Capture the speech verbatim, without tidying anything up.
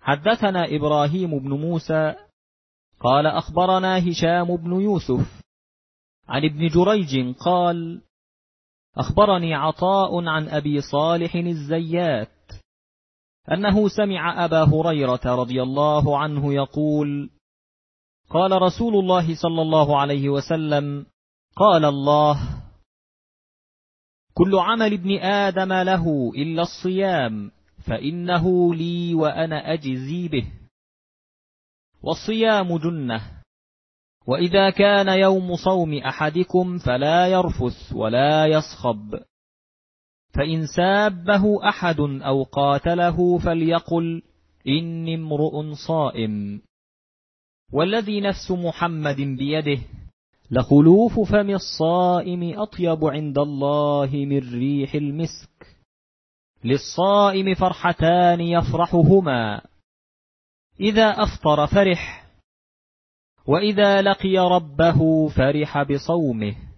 حدثنا إبراهيم بن موسى قال أخبرنا هشام بن يوسف عن ابن جريج قال أخبرني عطاء عن أبي صالح الزيات أنه سمع أبا هريرة رضي الله عنه يقول قال رسول الله صلى الله عليه وسلم قال الله كل عمل ابن آدم له إلا الصيام فإنه لي وأنا أجزي به، والصيام جنة، وإذا كان يوم صوم أحدكم فلا يرفث ولا يصخب، فإن سابه أحد أو قاتله فليقل إني امرؤ صائم. والذي نفس محمد بيده لخلوف فم الصائم أطيب عند الله من ريح المسك، للصائم فرحتان يفرحهما، إذا أفطر فرح، وإذا لقي ربه فرح بصومه.